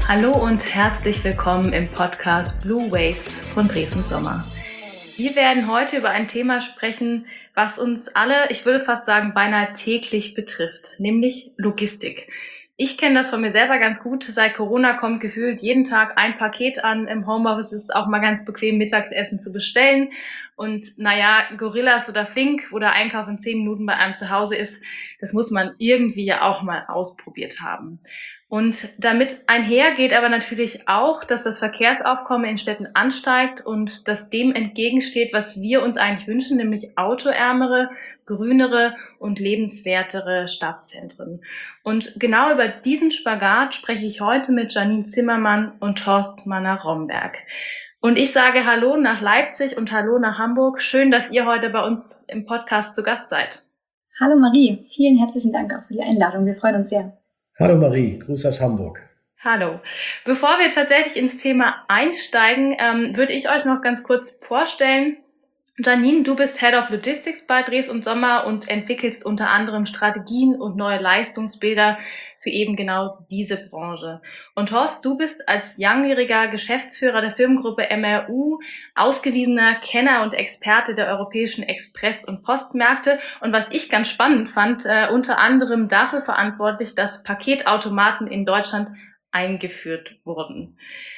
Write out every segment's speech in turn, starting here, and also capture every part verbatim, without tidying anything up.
Hallo und herzlich willkommen im Podcast Blue Waves von Dres und Sommer. Wir werden heute über ein Thema sprechen, was uns alle, ich würde fast sagen, beinahe täglich betrifft, nämlich Logistik. Ich kenne das von mir selber ganz gut. Seit Corona kommt gefühlt jeden Tag ein Paket an. Im Homeoffice ist es auch mal ganz bequem, Mittagsessen zu bestellen. Und naja, Gorillas oder Flink, wo der Einkauf in zehn Minuten bei einem zu Hause ist, das muss man irgendwie ja auch mal ausprobiert haben. Und damit einhergeht aber natürlich auch, dass das Verkehrsaufkommen in Städten ansteigt und das dem entgegensteht, was wir uns eigentlich wünschen, nämlich autoärmere, grünere und lebenswertere Stadtzentren. Und genau über diesen Spagat spreche ich heute mit Janine Zimmermann und Horst Manner-Romberg. Und ich sage Hallo nach Leipzig und Hallo nach Hamburg. Schön, dass ihr heute bei uns im Podcast zu Gast seid. Hallo Marie, vielen herzlichen Dank auch für die Einladung. Wir freuen uns sehr. Hallo Marie, Gruß aus Hamburg. Hallo. Bevor wir tatsächlich ins Thema einsteigen, ähm, würde ich euch noch ganz kurz vorstellen. Janine, du bist Head of Logistics bei Dres und Sommer und entwickelst unter anderem Strategien und neue Leistungsbilder für eben genau diese Branche. Und Horst, du bist als langjähriger Geschäftsführer der Firmengruppe M R U ausgewiesener Kenner und Experte der europäischen Express- und Postmärkte und was ich ganz spannend fand, äh, unter anderem dafür verantwortlich, dass Paketautomaten in Deutschland eingeführt wurden.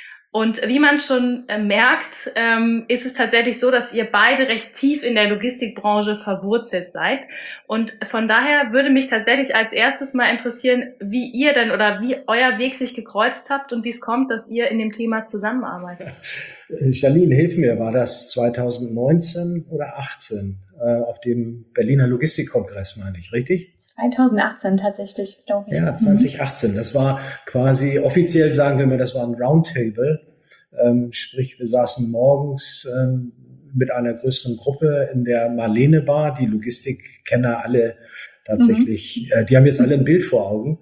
Und wie man schon äh, merkt, ähm, ist es tatsächlich so, dass ihr beide recht tief in der Logistikbranche verwurzelt seid. Und von daher würde mich tatsächlich als erstes mal interessieren, wie ihr denn oder wie euer Weg sich gekreuzt habt und wie es kommt, dass ihr in dem Thema zusammenarbeitet. Janine, hilf mir, war das zwanzig neunzehn oder achtzehn äh, auf dem Berliner Logistikkongress, meine ich, richtig? zwanzig achtzehn tatsächlich, glaube ich. Ja, zwanzig achtzehn. Das war quasi, offiziell sagen wir mal, das war ein Roundtable. Ähm, sprich, wir saßen morgens ähm, mit einer größeren Gruppe in der Marlene Bar. Die Logistikkenner alle tatsächlich, mhm. äh, die haben jetzt alle ein Bild vor Augen.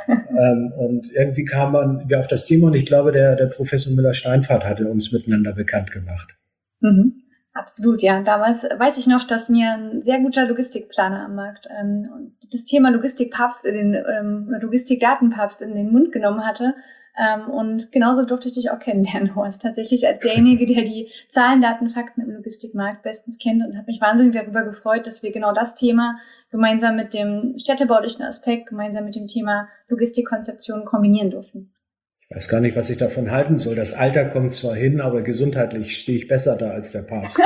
ähm, und irgendwie kam man wir auf das Thema und ich glaube, der, der Professor Müller-Steinfahrt hatte uns miteinander bekannt gemacht. Mhm. Absolut, ja. Damals weiß ich noch, dass mir ein sehr guter Logistikplaner am Markt ähm, das Thema Logistikpapst in den ähm, Logistikdatenpapst in den Mund genommen hatte. Ähm, und genauso durfte ich dich auch kennenlernen, Horst. Tatsächlich als derjenige, der die Zahlen, Daten, Fakten im Logistikmarkt bestens kennt und habe mich wahnsinnig darüber gefreut, dass wir genau das Thema gemeinsam mit dem städtebaulichen Aspekt, gemeinsam mit dem Thema Logistikkonzeption kombinieren durften. Ich weiß gar nicht, was ich davon halten soll. Das Alter kommt zwar hin, aber gesundheitlich stehe ich besser da als der Papst.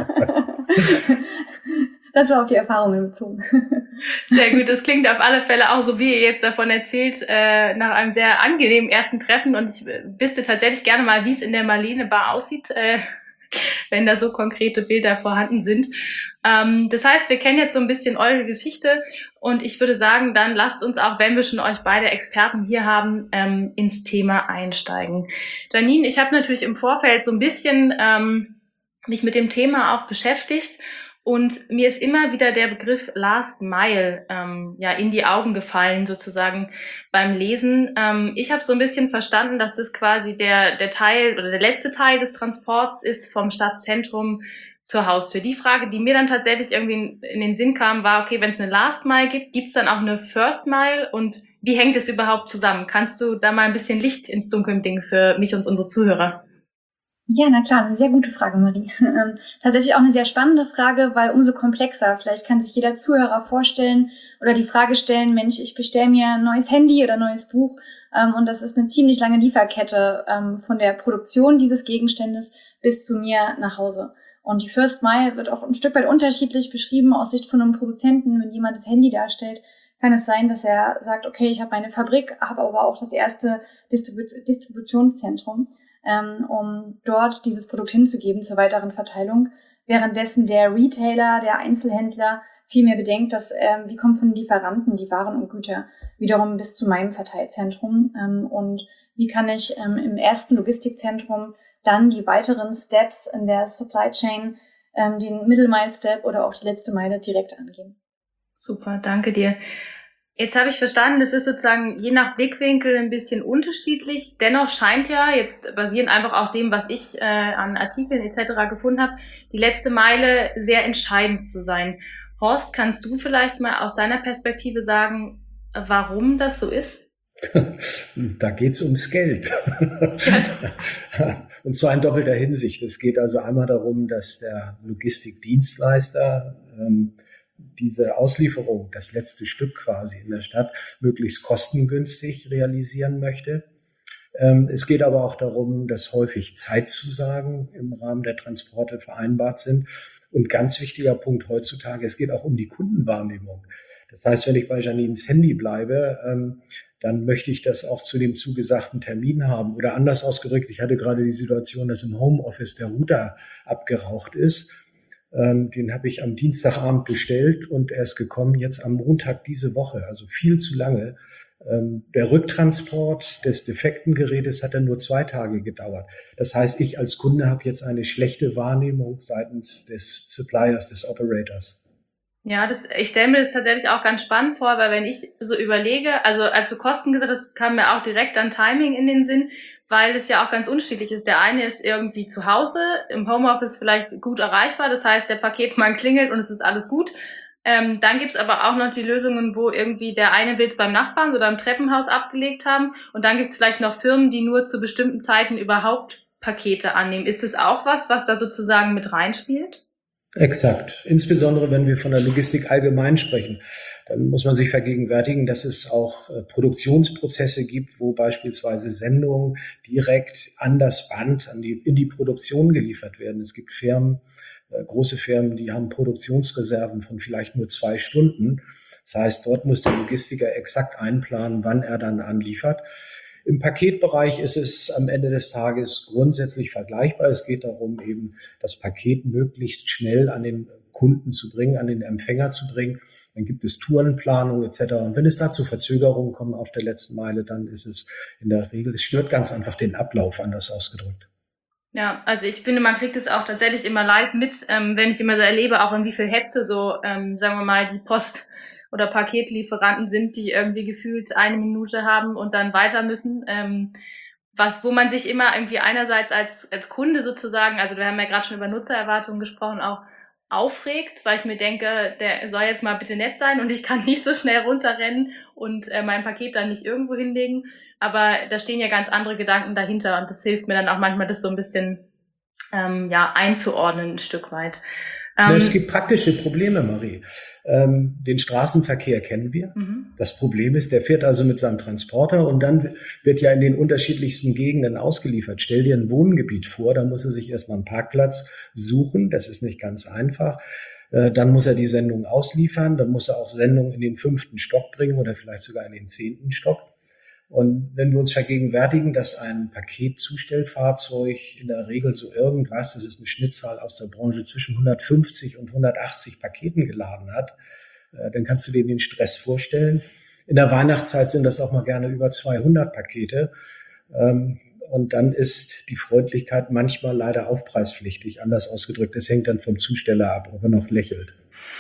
Das war auf die Erfahrungen bezogen. Sehr gut, das klingt auf alle Fälle auch so, wie ihr jetzt davon erzählt, äh, nach einem sehr angenehmen ersten Treffen. Und ich wüsste tatsächlich gerne mal, wie es in der Marlene Bar aussieht, äh, wenn da so konkrete Bilder vorhanden sind. Ähm, das heißt, wir kennen jetzt so ein bisschen eure Geschichte und ich würde sagen, dann lasst uns auch, wenn wir schon euch beide Experten hier haben, ähm, ins Thema einsteigen. Janine, ich habe natürlich im Vorfeld so ein bisschen ähm, mich mit dem Thema auch beschäftigt und mir ist immer wieder der Begriff Last Mile ähm, ja in die Augen gefallen, sozusagen beim Lesen. Ähm, ich habe so ein bisschen verstanden, dass das quasi der, der Teil oder der letzte Teil des Transports ist vom Stadtzentrum zur Haustür. Die Frage, die mir dann tatsächlich irgendwie in, in den Sinn kam, war, okay, wenn es eine Last Mile gibt, gibt es dann auch eine First Mile und wie hängt es überhaupt zusammen? Kannst du da mal ein bisschen Licht ins Dunkeln bringen für mich und unsere Zuhörer? Ja, na klar, eine sehr gute Frage, Marie. Ähm, tatsächlich auch eine sehr spannende Frage, weil umso komplexer. Vielleicht kann sich jeder Zuhörer vorstellen oder die Frage stellen, Mensch, ich bestelle mir ein neues Handy oder ein neues Buch ähm, und das ist eine ziemlich lange Lieferkette ähm, von der Produktion dieses Gegenstandes bis zu mir nach Hause. Und die First Mile wird auch ein Stück weit unterschiedlich beschrieben aus Sicht von einem Produzenten. Wenn jemand das Handy darstellt, kann es sein, dass er sagt, okay, ich habe meine Fabrik, habe aber auch das erste Distribu- Distributionszentrum, ähm, um dort dieses Produkt hinzugeben zur weiteren Verteilung. Währenddessen der Retailer, der Einzelhändler vielmehr bedenkt, dass ähm, wie kommen von den Lieferanten die Waren und Güter wiederum bis zu meinem Verteilzentrum ähm, und wie kann ich ähm, im ersten Logistikzentrum dann die weiteren Steps in der Supply Chain, ähm, den Middle Mile Step oder auch die letzte Meile direkt angehen. Super, danke dir. Jetzt habe ich verstanden, das ist sozusagen je nach Blickwinkel ein bisschen unterschiedlich. Dennoch scheint ja, jetzt basierend einfach auf dem, was ich äh, an Artikeln et cetera gefunden habe, die letzte Meile sehr entscheidend zu sein. Horst, kannst du vielleicht mal aus deiner Perspektive sagen, warum das so ist? Da geht's ums Geld. Und zwar in doppelter Hinsicht. Es geht also einmal darum, dass der Logistikdienstleister ähm, diese Auslieferung, das letzte Stück quasi in der Stadt, möglichst kostengünstig realisieren möchte. Ähm, es geht aber auch darum, dass häufig Zeitzusagen im Rahmen der Transporte vereinbart sind. Und ganz wichtiger Punkt heutzutage, es geht auch um die Kundenwahrnehmung. Das heißt, wenn ich bei Janines Handy bleibe, ähm, dann möchte ich das auch zu dem zugesagten Termin haben. Oder anders ausgedrückt, ich hatte gerade die Situation, dass im Homeoffice der Router abgeraucht ist. Ähm, den habe ich am Dienstagabend bestellt und er ist gekommen jetzt am Montag diese Woche, also viel zu lange. Ähm, der Rücktransport des defekten Gerätes hat dann nur zwei Tage gedauert. Das heißt, ich als Kunde habe jetzt eine schlechte Wahrnehmung seitens des Suppliers, des Operators. Ja, das, ich stelle mir das tatsächlich auch ganz spannend vor, weil wenn ich so überlege, also als du Kosten gesagt hast, kam mir auch direkt an Timing in den Sinn, weil es ja auch ganz unterschiedlich ist. Der eine ist irgendwie zu Hause, im Homeoffice vielleicht gut erreichbar, das heißt, der Paketmann klingelt und es ist alles gut. Ähm, dann gibt's aber auch noch die Lösungen, wo irgendwie der eine will es beim Nachbarn oder im Treppenhaus abgelegt haben und dann gibt's vielleicht noch Firmen, die nur zu bestimmten Zeiten überhaupt Pakete annehmen. Ist das auch was, was da sozusagen mit reinspielt? Exakt. Insbesondere wenn wir von der Logistik allgemein sprechen, dann muss man sich vergegenwärtigen, dass es auch äh, Produktionsprozesse gibt, wo beispielsweise Sendungen direkt an das Band, an die, in die Produktion geliefert werden. Es gibt Firmen, äh, große Firmen, die haben Produktionsreserven von vielleicht nur zwei Stunden. Das heißt, dort muss der Logistiker exakt einplanen, wann er dann anliefert. Im Paketbereich ist es am Ende des Tages grundsätzlich vergleichbar. Es geht darum, eben das Paket möglichst schnell an den Kunden zu bringen, an den Empfänger zu bringen. Dann gibt es Tourenplanung et cetera. Und wenn es da zu Verzögerungen kommt auf der letzten Meile, dann ist es in der Regel, es stört ganz einfach den Ablauf, anders ausgedrückt. Ja, also ich finde, man kriegt es auch tatsächlich immer live mit, ähm, wenn ich immer so erlebe, auch in wie viel Hetze so, ähm, sagen wir mal, die Post- oder Paketlieferanten sind, die irgendwie gefühlt eine Minute haben und dann weiter müssen. Ähm, was, wo man sich immer irgendwie einerseits als, als Kunde sozusagen, also wir haben ja gerade schon über Nutzererwartungen gesprochen, auch aufregt, weil ich mir denke, der soll jetzt mal bitte nett sein und ich kann nicht so schnell runterrennen und äh, mein Paket dann nicht irgendwo hinlegen. Aber da stehen ja ganz andere Gedanken dahinter und das hilft mir dann auch manchmal, das so ein bisschen ähm, ja einzuordnen ein Stück weit. Ähm, es gibt praktische Probleme, Marie. Ähm, den Straßenverkehr kennen wir. Mhm. Das Problem ist, der fährt also mit seinem Transporter und dann wird ja in den unterschiedlichsten Gegenden ausgeliefert. Stell dir ein Wohngebiet vor, da muss er sich erstmal einen Parkplatz suchen. Das ist nicht ganz einfach. Äh, dann muss er die Sendung ausliefern. Dann muss er auch Sendungen in den fünften Stock bringen oder vielleicht sogar in den zehnten Stock. Und wenn wir uns vergegenwärtigen, dass ein Paketzustellfahrzeug in der Regel so irgendwas, das ist eine Schnittzahl aus der Branche, zwischen hundertfünfzig und hundertachtzig Paketen geladen hat, dann kannst du dir den Stress vorstellen. In der Weihnachtszeit sind das auch mal gerne über zweihundert Pakete. Und dann ist die Freundlichkeit manchmal leider aufpreispflichtig, anders ausgedrückt. Es hängt dann vom Zusteller ab, ob er noch lächelt.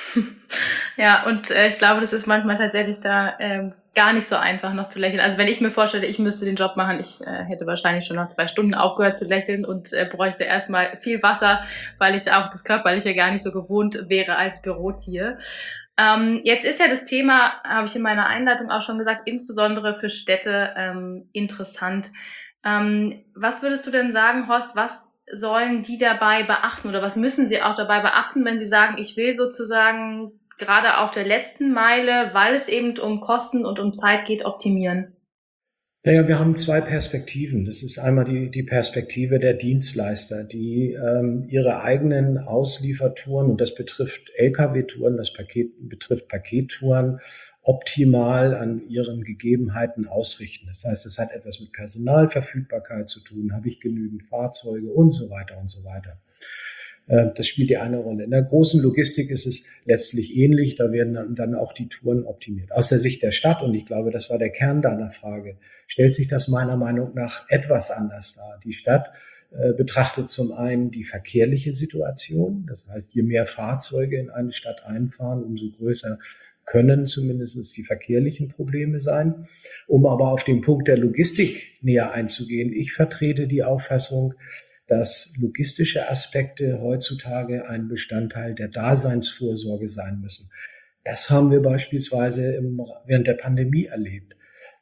Ja, und äh, ich glaube, das ist manchmal tatsächlich da ähm, gar nicht so einfach noch zu lächeln. Also wenn ich mir vorstelle, ich müsste den Job machen, ich äh, hätte wahrscheinlich schon nach zwei Stunden aufgehört zu lächeln und äh, bräuchte erstmal viel Wasser, weil ich auch das Körperliche gar nicht so gewohnt wäre als Bürotier. Ähm, jetzt ist ja das Thema, habe ich in meiner Einleitung auch schon gesagt, insbesondere für Städte ähm, interessant. Ähm, was würdest du denn sagen, Horst, was sollen die dabei beachten oder was müssen sie auch dabei beachten, wenn sie sagen, ich will sozusagen gerade auf der letzten Meile, weil es eben um Kosten und um Zeit geht, optimieren? Naja, wir haben zwei Perspektiven. Das ist einmal die, die Perspektive der Dienstleister, die ähm, ihre eigenen Ausliefertouren, und das betrifft L K W-Touren, das Paket, betrifft Pakettouren, optimal an ihren Gegebenheiten ausrichten. Das heißt, es hat etwas mit Personalverfügbarkeit zu tun, habe ich genügend Fahrzeuge und so weiter und so weiter. Das spielt die eine Rolle. In der großen Logistik ist es letztlich ähnlich. Da werden dann auch die Touren optimiert. Aus der Sicht der Stadt, und ich glaube, das war der Kern deiner Frage, stellt sich das meiner Meinung nach etwas anders dar. Die Stadt äh, betrachtet zum einen die verkehrliche Situation. Das heißt, je mehr Fahrzeuge in eine Stadt einfahren, umso größer können zumindest die verkehrlichen Probleme sein. Um aber auf den Punkt der Logistik näher einzugehen, ich vertrete die Auffassung, dass logistische Aspekte heutzutage ein Bestandteil der Daseinsvorsorge sein müssen. Das haben wir beispielsweise im, während der Pandemie erlebt.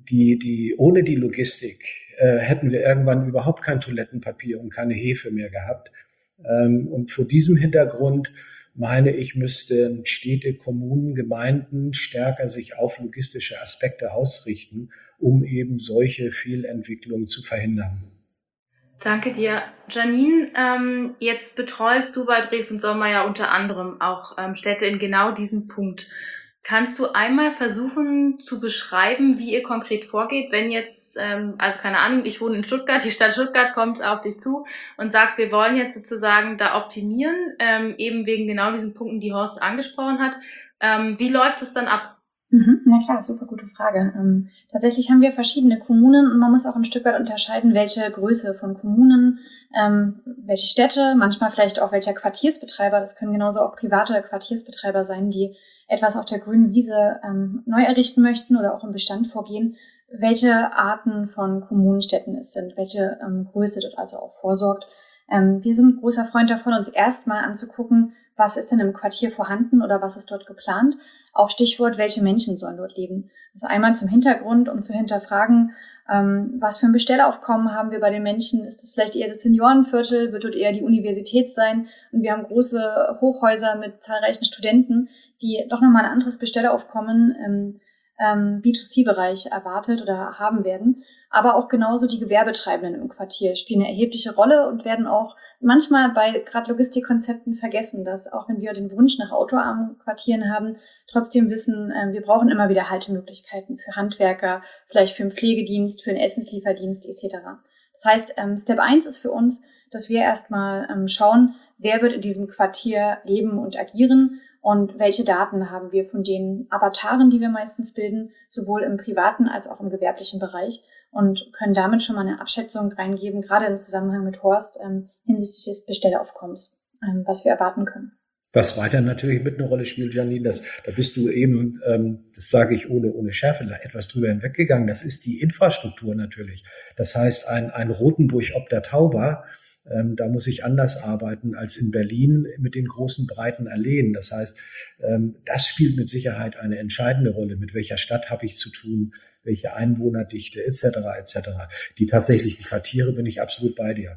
die, die, ohne die Logistik äh, hätten wir irgendwann überhaupt kein Toilettenpapier und keine Hefe mehr gehabt. Ähm, und vor diesem Hintergrund meine ich, müssten Städte, Kommunen, Gemeinden stärker sich auf logistische Aspekte ausrichten, um eben solche Fehlentwicklungen zu verhindern. Danke dir. Janine, ähm, jetzt betreust du bei Dres und Sommer ja unter anderem auch ähm, Städte in genau diesem Punkt. Kannst du einmal versuchen zu beschreiben, wie ihr konkret vorgeht, wenn jetzt, ähm, also keine Ahnung, ich wohne in Stuttgart, die Stadt Stuttgart kommt auf dich zu und sagt, wir wollen jetzt sozusagen da optimieren, ähm, eben wegen genau diesen Punkten, die Horst angesprochen hat. Ähm, wie läuft es dann ab? Mhm, na klar, super gute Frage. Ähm, tatsächlich haben wir verschiedene Kommunen und man muss auch ein Stück weit unterscheiden, welche Größe von Kommunen, ähm, welche Städte, manchmal vielleicht auch welcher Quartiersbetreiber, das können genauso auch private Quartiersbetreiber sein, die etwas auf der grünen Wiese ähm, neu errichten möchten oder auch im Bestand vorgehen, welche Arten von Kommunenstädten es sind, welche ähm, Größe dort also auch vorsorgt. Ähm, wir sind großer Freund davon, uns erstmal anzugucken, was ist denn im Quartier vorhanden oder was ist dort geplant. Auch Stichwort, welche Menschen sollen dort leben. Also einmal zum Hintergrund, um zu hinterfragen, ähm, was für ein Bestellaufkommen haben wir bei den Menschen. Ist das vielleicht eher das Seniorenviertel? Wird dort eher die Universität sein? Und wir haben große Hochhäuser mit zahlreichen Studenten, die doch nochmal ein anderes Bestellaufkommen im ähm, B zwei C-Bereich erwartet oder haben werden. Aber auch genauso die Gewerbetreibenden im Quartier spielen eine erhebliche Rolle und werden auch manchmal bei gerade Logistikkonzepten vergessen, dass auch wenn wir den Wunsch nach autoarmen Quartieren haben, trotzdem wissen, äh, wir brauchen immer wieder Haltemöglichkeiten für Handwerker, vielleicht für einen Pflegedienst, für einen Essenslieferdienst et cetera. Das heißt, ähm, Step eins ist für uns, dass wir erstmal ähm, schauen, wer wird in diesem Quartier leben und agieren und welche Daten haben wir von den Avataren, die wir meistens bilden, sowohl im privaten als auch im gewerblichen Bereich und können damit schon mal eine Abschätzung reingeben, gerade im Zusammenhang mit Horst ähm, hinsichtlich des Bestellaufkommens, ähm, was wir erwarten können. Was weiter natürlich mit eine Rolle spielt, Janine, das, da bist du eben, ähm, das sage ich ohne, ohne Schärfe, etwas drüber hinweggegangen, das ist die Infrastruktur natürlich. Das heißt, ein, ein Rotenburg ob der Tauber, ähm, da muss ich anders arbeiten als in Berlin mit den großen, breiten Alleen. Das heißt, ähm, das spielt mit Sicherheit eine entscheidende Rolle. Mit welcher Stadt habe ich zu tun, welche Einwohnerdichte et cetera et cetera. Die tatsächlichen Quartiere bin ich absolut bei dir.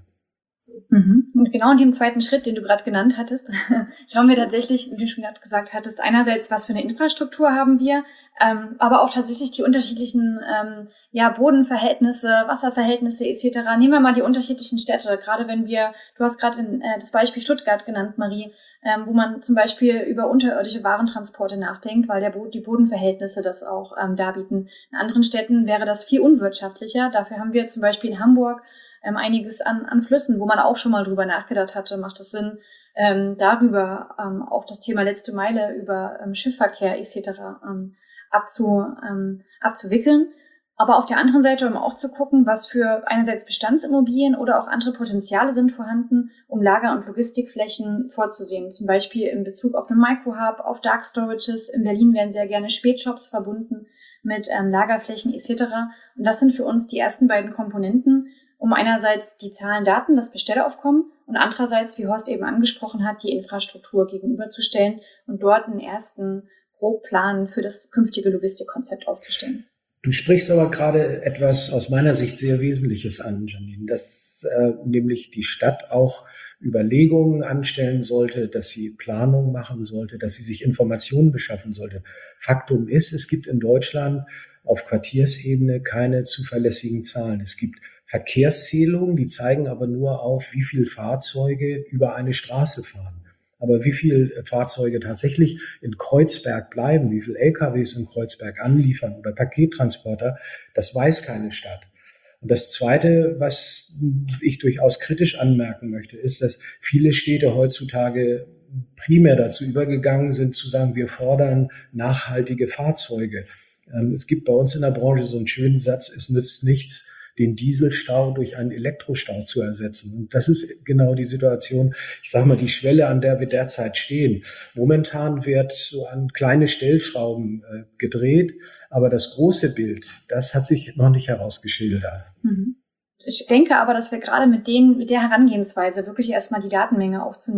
Mhm. Und genau in dem zweiten Schritt, den du gerade genannt hattest, schauen wir tatsächlich, wie du schon gerade gesagt hattest, einerseits, was für eine Infrastruktur haben wir, ähm, aber auch tatsächlich die unterschiedlichen ähm, ja, Bodenverhältnisse, Wasserverhältnisse et cetera. Nehmen wir mal die unterschiedlichen Städte, gerade wenn wir, du hast gerade äh, das Beispiel Stuttgart genannt, Marie, ähm, wo man zum Beispiel über unterirdische Warentransporte nachdenkt, weil der Bo- die Bodenverhältnisse das auch ähm, darbieten. In anderen Städten wäre das viel unwirtschaftlicher. Dafür haben wir zum Beispiel in Hamburg Ähm, einiges an, an Flüssen, wo man auch schon mal drüber nachgedacht hatte, macht es Sinn, ähm, darüber ähm, auch das Thema letzte Meile über ähm, Schiffverkehr et cetera ähm, abzu, ähm, abzuwickeln. Aber auf der anderen Seite, um auch zu gucken, was für einerseits Bestandsimmobilien oder auch andere Potenziale sind vorhanden, um Lager- und Logistikflächen vorzusehen. Zum Beispiel in Bezug auf einen Microhub, auf Dark Storages. In Berlin werden sehr gerne Spätshops verbunden mit ähm, Lagerflächen et cetera. Und das sind für uns die ersten beiden Komponenten, um einerseits die Zahlen, Daten, das Bestellaufkommen und andererseits, wie Horst eben angesprochen hat, die Infrastruktur gegenüberzustellen und dort einen ersten Grobplan für das künftige Logistikkonzept aufzustellen. Du sprichst aber gerade etwas aus meiner Sicht sehr Wesentliches an, Janine, dass äh, nämlich die Stadt auch Überlegungen anstellen sollte, dass sie Planung machen sollte, dass sie sich Informationen beschaffen sollte. Faktum ist, es gibt in Deutschland auf Quartiersebene keine zuverlässigen Zahlen. Es gibt Verkehrszählungen, die zeigen aber nur auf, wie viele Fahrzeuge über eine Straße fahren. Aber wie viele Fahrzeuge tatsächlich in Kreuzberg bleiben, wie viele L K Ws in Kreuzberg anliefern oder Pakettransporter, das weiß keine Stadt. Und das Zweite, was ich durchaus kritisch anmerken möchte, ist, dass viele Städte heutzutage primär dazu übergegangen sind, zu sagen, wir fordern nachhaltige Fahrzeuge. Es gibt bei uns in der Branche so einen schönen Satz, es nützt nichts, den Dieselstau durch einen Elektrostau zu ersetzen. Und das ist genau die Situation, ich sage mal, die Schwelle, an der wir derzeit stehen. Momentan wird so an kleine Stellschrauben äh, gedreht, aber das große Bild, das hat sich noch nicht herausgeschildert. Mhm. Ich denke aber, dass wir gerade mit denen, mit der Herangehensweise wirklich erstmal die Datenmenge aufzunehmen,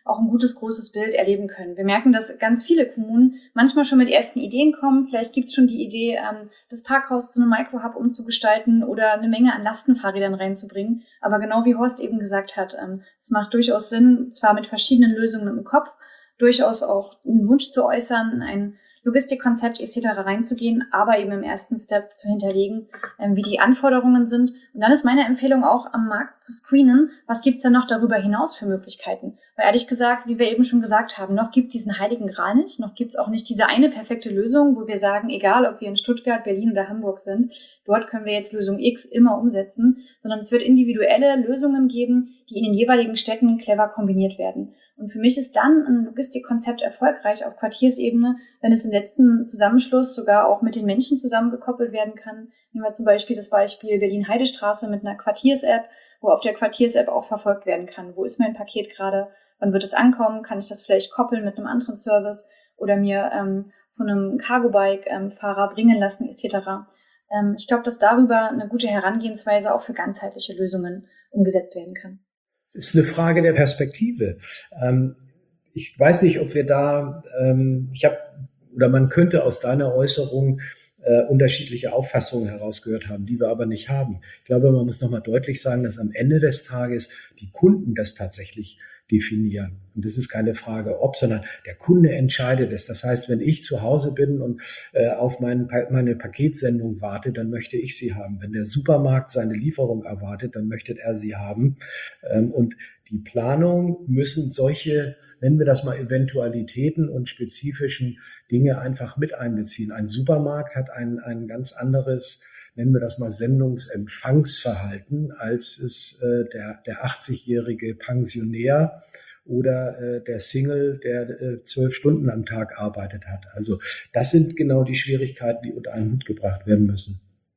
auch ein gutes, großes Bild erleben können. Wir merken, dass ganz viele Kommunen manchmal schon mit ersten Ideen kommen. Vielleicht gibt es schon die Idee, ähm, das Parkhaus zu einem Microhub umzugestalten oder eine Menge an Lastenfahrrädern reinzubringen. Aber genau wie Horst eben gesagt hat, ähm, es macht durchaus Sinn, zwar mit verschiedenen Lösungen im Kopf, durchaus auch einen Wunsch zu äußern, ein Logistikkonzept et cetera reinzugehen, aber eben im ersten Step zu hinterlegen, ähm, wie die Anforderungen sind. Und dann ist meine Empfehlung auch, am Markt zu screenen, was gibt's denn noch darüber hinaus für Möglichkeiten? Weil ehrlich gesagt, wie wir eben schon gesagt haben, noch gibt's diesen heiligen Gral nicht, noch gibt's auch nicht diese eine perfekte Lösung, wo wir sagen, egal ob wir in Stuttgart, Berlin oder Hamburg sind, dort können wir jetzt Lösung X immer umsetzen, sondern es wird individuelle Lösungen geben, die in den jeweiligen Städten clever kombiniert werden. Und für mich ist dann ein Logistikkonzept erfolgreich auf Quartiersebene, wenn es im letzten Zusammenschluss sogar auch mit den Menschen zusammengekoppelt werden kann. Nehmen wir zum Beispiel das Beispiel Berlin-Heidestraße mit einer Quartiers-App, wo auf der Quartiers-App auch verfolgt werden kann. Wo ist mein Paket gerade? Wann wird es ankommen? Kann ich das vielleicht koppeln mit einem anderen Service oder mir ähm, von einem Cargo-Bike-Fahrer ähm, bringen lassen et cetera. Ähm, ich glaube, dass darüber eine gute Herangehensweise auch für ganzheitliche Lösungen umgesetzt werden kann. Es ist eine Frage der Perspektive. Ähm, ich weiß nicht, ob wir da, ähm, ich habe, oder man könnte aus deiner Äußerung äh, unterschiedliche Auffassungen herausgehört haben, die wir aber nicht haben. Ich glaube, man muss nochmal deutlich sagen, dass am Ende des Tages die Kunden das tatsächlich definieren. Und das ist keine Frage ob, sondern der Kunde entscheidet es. Das heißt, wenn ich zu Hause bin und äh, auf mein, meine Paketsendung warte, dann möchte ich sie haben. Wenn der Supermarkt seine Lieferung erwartet, dann möchte er sie haben. Ähm, und die Planung müssen solche, nennen wir das mal, Eventualitäten und spezifischen Dinge einfach mit einbeziehen. Ein Supermarkt hat ein, ein ganz anderes, nennen wir das mal, Sendungsempfangsverhalten, als es äh, der, der achtzigjährige Pensionär oder äh, der Single, der äh, zwölf Stunden am Tag arbeitet hat. Also das sind genau die Schwierigkeiten, die unter einen Hut gebracht werden müssen.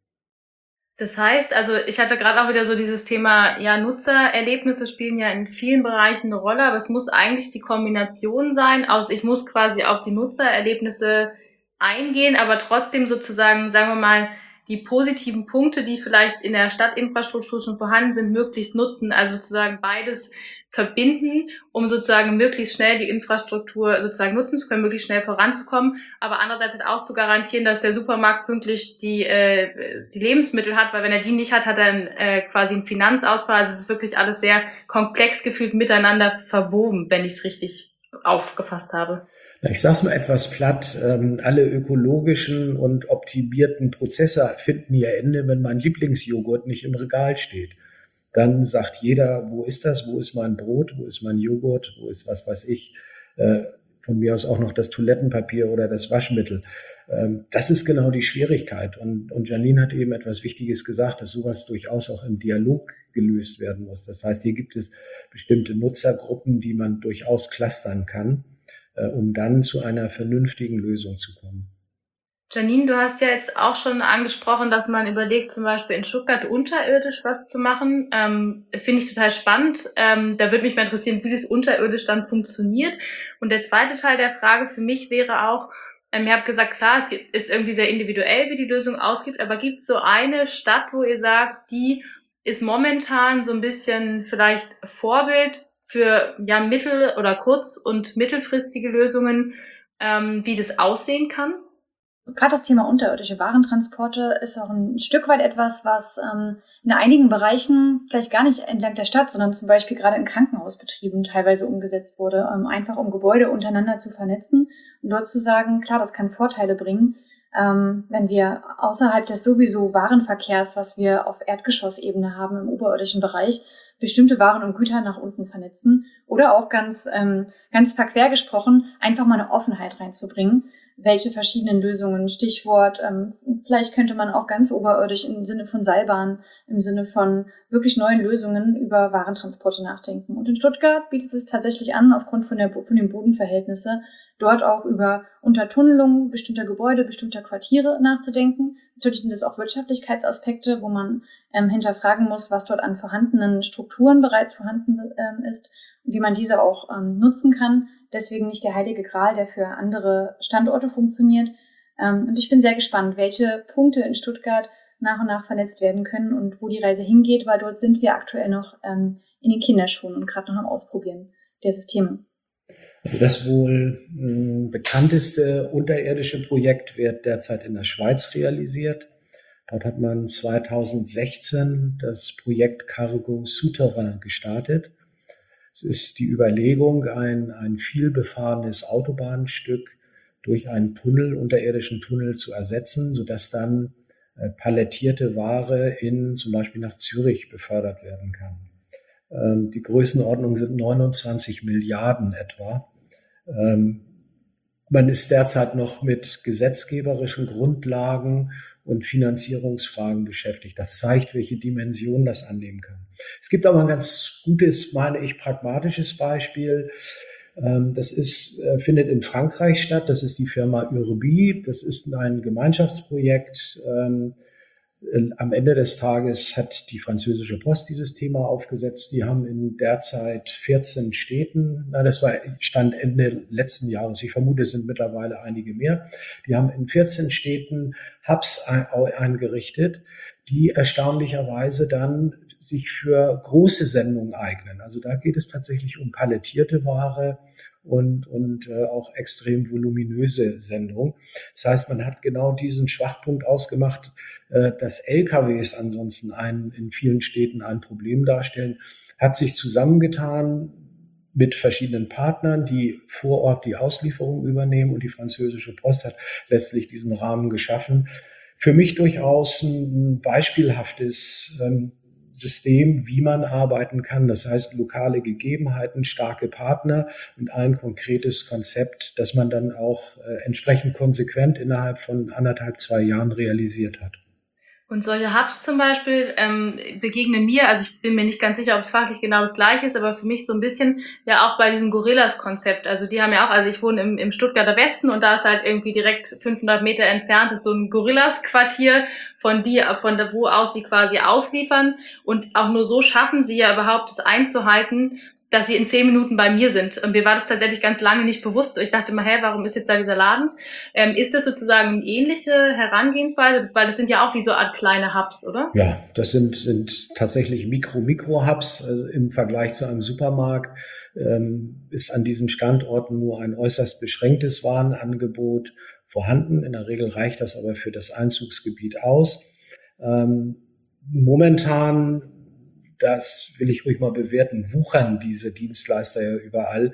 Das heißt, also ich hatte gerade auch wieder so dieses Thema, ja, Nutzererlebnisse spielen ja in vielen Bereichen eine Rolle, aber es muss eigentlich die Kombination sein aus, ich muss quasi auf die Nutzererlebnisse eingehen, aber trotzdem sozusagen, sagen wir mal, die positiven Punkte, die vielleicht in der Stadtinfrastruktur schon vorhanden sind, möglichst nutzen, also sozusagen beides verbinden, um sozusagen möglichst schnell die Infrastruktur sozusagen nutzen zu können, möglichst schnell voranzukommen, aber andererseits halt auch zu garantieren, dass der Supermarkt pünktlich die äh, die Lebensmittel hat, weil wenn er die nicht hat, hat er einen, äh, quasi einen Finanzausfall. Also es ist wirklich alles sehr komplex gefühlt miteinander verwoben, wenn ich es richtig aufgefasst habe. Ich sage es mal etwas platt, ähm, alle ökologischen und optimierten Prozesse finden ihr Ende, wenn mein Lieblingsjoghurt nicht im Regal steht. Dann sagt jeder, wo ist das, wo ist mein Brot, wo ist mein Joghurt, wo ist was weiß ich, äh, von mir aus auch noch das Toilettenpapier oder das Waschmittel. Ähm, das ist genau die Schwierigkeit. Und, und Janine hat eben etwas Wichtiges gesagt, dass sowas durchaus auch im Dialog gelöst werden muss. Das heißt, hier gibt es bestimmte Nutzergruppen, die man durchaus clustern kann, äh, um dann zu einer vernünftigen Lösung zu kommen. Janine, du hast ja jetzt auch schon angesprochen, dass man überlegt, zum Beispiel in Stuttgart unterirdisch was zu machen. Ähm, finde ich total spannend. Ähm, da würde mich mal interessieren, wie das unterirdisch dann funktioniert. Und der zweite Teil der Frage für mich wäre auch, ähm, ihr habt gesagt, klar, es gibt, ist irgendwie sehr individuell, wie die Lösung ausgibt, aber gibt es so eine Stadt, wo ihr sagt, die ist momentan so ein bisschen vielleicht Vorbild für ja mittel- oder kurz- und mittelfristige Lösungen, ähm, wie das aussehen kann? Gerade das Thema unterirdische Warentransporte ist auch ein Stück weit etwas, was ähm, in einigen Bereichen vielleicht gar nicht entlang der Stadt, sondern zum Beispiel gerade in Krankenhausbetrieben teilweise umgesetzt wurde, ähm, einfach um Gebäude untereinander zu vernetzen und dort zu sagen, klar, das kann Vorteile bringen, ähm, wenn wir außerhalb des sowieso Warenverkehrs, was wir auf Erdgeschossebene haben im oberirdischen Bereich, bestimmte Waren und Güter nach unten vernetzen oder auch ganz, ähm, ganz verquer gesprochen, einfach mal eine Offenheit reinzubringen. Welche verschiedenen Lösungen, Stichwort, ähm, vielleicht könnte man auch ganz oberirdisch im Sinne von Seilbahn, im Sinne von wirklich neuen Lösungen über Warentransporte nachdenken. Und in Stuttgart bietet es tatsächlich an, aufgrund von, der, von den Bodenverhältnissen, dort auch über Untertunnelung bestimmter Gebäude, bestimmter Quartiere nachzudenken. Natürlich sind es auch Wirtschaftlichkeitsaspekte, wo man ähm, hinterfragen muss, was dort an vorhandenen Strukturen bereits vorhanden ähm, ist und wie man diese auch ähm, nutzen kann. Deswegen nicht der heilige Gral, der für andere Standorte funktioniert. Ähm, und ich bin sehr gespannt, welche Punkte in Stuttgart nach und nach vernetzt werden können und wo die Reise hingeht, weil dort sind wir aktuell noch ähm, in den Kinderschuhen und gerade noch am Ausprobieren der Systeme. Also das wohl mh, bekannteste unterirdische Projekt wird derzeit in der Schweiz realisiert. Dort hat man zweitausendsechzehn das Projekt Cargo Souterrain gestartet. Es ist die Überlegung, ein, ein vielbefahrenes Autobahnstück durch einen Tunnel, unterirdischen Tunnel zu ersetzen, sodass dann äh, palettierte Ware in zum Beispiel nach Zürich befördert werden kann. Ähm, die Größenordnung sind neunundzwanzig Milliarden etwa. Ähm, man ist derzeit noch mit gesetzgeberischen Grundlagen und Finanzierungsfragen beschäftigt. Das zeigt, welche Dimension das annehmen kann. Es gibt aber ein ganz gutes, meine ich, pragmatisches Beispiel. Das ist, findet in Frankreich statt. Das ist die Firma Urbi. Das ist ein Gemeinschaftsprojekt. Am Ende des Tages hat die französische Post dieses Thema aufgesetzt. Die haben in derzeit vierzehn Städten, na, das war Stand Ende letzten Jahres, ich vermute, es sind mittlerweile einige mehr, die haben in vierzehn Städten Hubs eingerichtet, die erstaunlicherweise dann sich für große Sendungen eignen. Also da geht es tatsächlich um palettierte Ware und, und äh, auch extrem voluminöse Sendungen. Das heißt, man hat genau diesen Schwachpunkt ausgemacht, äh, dass L K Ws ansonsten ein, in vielen Städten ein Problem darstellen, hat sich zusammengetan mit verschiedenen Partnern, die vor Ort die Auslieferung übernehmen, und die französische Post hat letztlich diesen Rahmen geschaffen. Für mich durchaus ein beispielhaftes ähm, System, wie man arbeiten kann. Das heißt, lokale Gegebenheiten, starke Partner und ein konkretes Konzept, das man dann auch äh, entsprechend konsequent innerhalb von anderthalb, zwei Jahren realisiert hat. Und solche Hubs zum Beispiel ähm, begegnen mir, also ich bin mir nicht ganz sicher, ob es fachlich genau das Gleiche ist, aber für mich so ein bisschen ja auch bei diesem Gorillas-Konzept. Also die haben ja auch, also ich wohne im, im Stuttgarter Westen und da ist halt irgendwie direkt fünfhundert Meter entfernt ist so ein Gorillas-Quartier, von die, von da, wo aus sie quasi ausliefern, und auch nur so schaffen sie ja überhaupt das einzuhalten, dass sie in zehn Minuten bei mir sind. Und mir war das tatsächlich ganz lange nicht bewusst. Ich dachte immer, hä, warum ist jetzt da dieser Laden? Ähm, ist das sozusagen eine ähnliche Herangehensweise? Das, weil das sind ja auch wie so eine Art kleine Hubs, oder? Ja, das sind, sind tatsächlich Mikro-Mikro-Hubs. Also im Vergleich zu einem Supermarkt ähm, ist an diesen Standorten nur ein äußerst beschränktes Warenangebot vorhanden. In der Regel reicht das aber für das Einzugsgebiet aus. Ähm, momentan, das will ich ruhig mal bewerten, wuchern diese Dienstleister ja überall.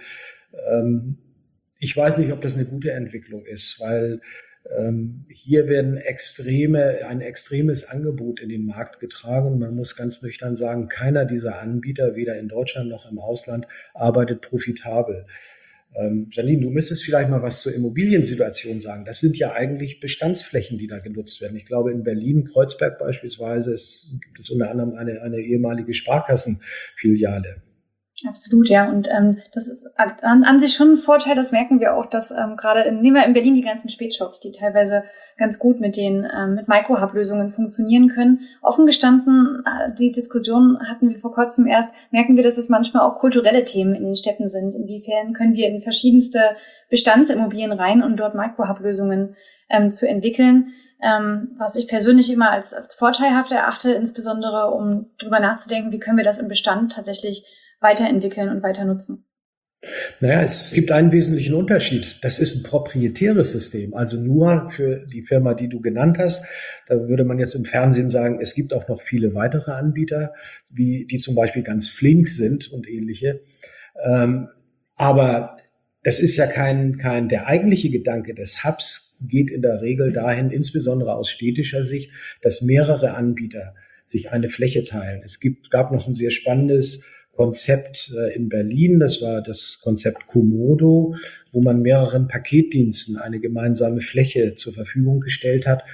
Ähm, ich weiß nicht, ob das eine gute Entwicklung ist, weil ähm, hier werden extreme, ein extremes Angebot in den Markt getragen. Man muss ganz nüchtern sagen, keiner dieser Anbieter, weder in Deutschland noch im Ausland, arbeitet profitabel. Ähm, Janine, du müsstest vielleicht mal was zur Immobiliensituation sagen. Das sind ja eigentlich Bestandsflächen, die da genutzt werden. Ich glaube, in Berlin, Kreuzberg beispielsweise, es gibt es unter anderem eine, eine ehemalige Sparkassenfiliale. Absolut, ja. Und ähm, das ist an, an sich schon ein Vorteil, das merken wir auch, dass ähm, gerade in, nehmen wir in Berlin die ganzen Spätshops, die teilweise ganz gut mit den ähm, mit Micro-Hub-Lösungen funktionieren können. Offen gestanden, äh, die Diskussion hatten wir vor kurzem erst, merken wir, dass es manchmal auch kulturelle Themen in den Städten sind. Inwiefern können wir in verschiedenste Bestandsimmobilien rein und dort Micro-Hub-Lösungen ähm, zu entwickeln. Ähm, was ich persönlich immer als, als vorteilhaft erachte, insbesondere um drüber nachzudenken, wie können wir das im Bestand tatsächlich weiterentwickeln und weiter nutzen. Naja, es gibt einen wesentlichen Unterschied. Das ist ein proprietäres System, also nur für die Firma, die du genannt hast. Da würde man jetzt im Fernsehen sagen, es gibt auch noch viele weitere Anbieter, wie die zum Beispiel ganz flink sind und ähnliche. Ähm, aber das ist ja kein, kein, der eigentliche Gedanke des Hubs geht in der Regel dahin, insbesondere aus städtischer Sicht, dass mehrere Anbieter sich eine Fläche teilen. Es gibt, gab noch ein sehr spannendes Konzept in Berlin, das war das Konzept Komodo, wo man mehreren Paketdiensten eine gemeinsame Fläche zur Verfügung gestellt hat,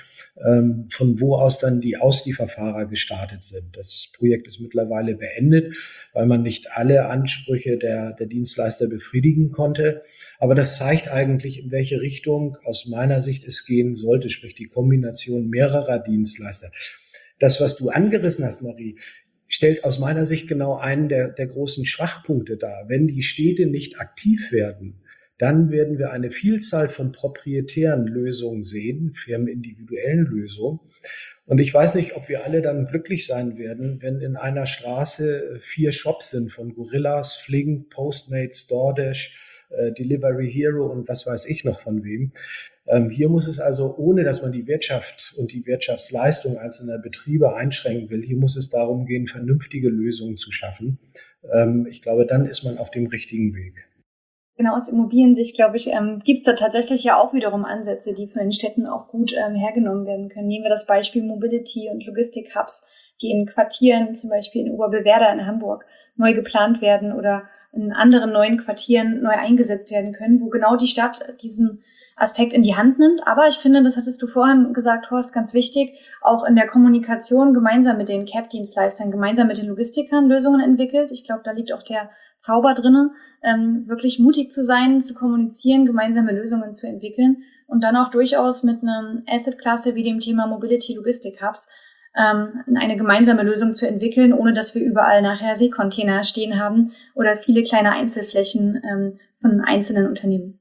von wo aus dann die Auslieferfahrer gestartet sind. Das Projekt ist mittlerweile beendet, weil man nicht alle Ansprüche der, der Dienstleister befriedigen konnte. Aber das zeigt eigentlich, in welche Richtung aus meiner Sicht es gehen sollte, sprich die Kombination mehrerer Dienstleister. Das, was du angerissen hast, Marie, stellt aus meiner Sicht genau einen der, der großen Schwachpunkte dar. Wenn die Städte nicht aktiv werden, dann werden wir eine Vielzahl von proprietären Lösungen sehen, firmenindividuellen Lösungen. Und ich weiß nicht, ob wir alle dann glücklich sein werden, wenn in einer Straße vier Shops sind von Gorillas, Flink, Postmates, DoorDash äh, Delivery Hero und was weiß ich noch von wem. Ähm, hier muss es also, ohne dass man die Wirtschaft und die Wirtschaftsleistung einzelner Betriebe einschränken will, hier muss es darum gehen, vernünftige Lösungen zu schaffen. Ähm, ich glaube, dann ist man auf dem richtigen Weg. Genau, aus Immobiliensicht, glaube ich, ähm, gibt es da tatsächlich ja auch wiederum Ansätze, die von den Städten auch gut ähm, hergenommen werden können. Nehmen wir das Beispiel Mobility und Logistik-Hubs, die in Quartieren, zum Beispiel in Oberbewerder in Hamburg, neu geplant werden oder in anderen neuen Quartieren neu eingesetzt werden können, wo genau die Stadt diesen Aspekt in die Hand nimmt. Aber ich finde, das hattest du vorhin gesagt, Horst, ganz wichtig, auch in der Kommunikation gemeinsam mit den C A B-Dienstleistern, gemeinsam mit den Logistikern Lösungen entwickelt. Ich glaube, da liegt auch der Zauber drinne, ähm, wirklich mutig zu sein, zu kommunizieren, gemeinsame Lösungen zu entwickeln und dann auch durchaus mit einer Asset-Klasse wie dem Thema Mobility Logistic Hubs ähm, eine gemeinsame Lösung zu entwickeln, ohne dass wir überall nachher Seekontainer stehen haben oder viele kleine Einzelflächen ähm, von einzelnen Unternehmen.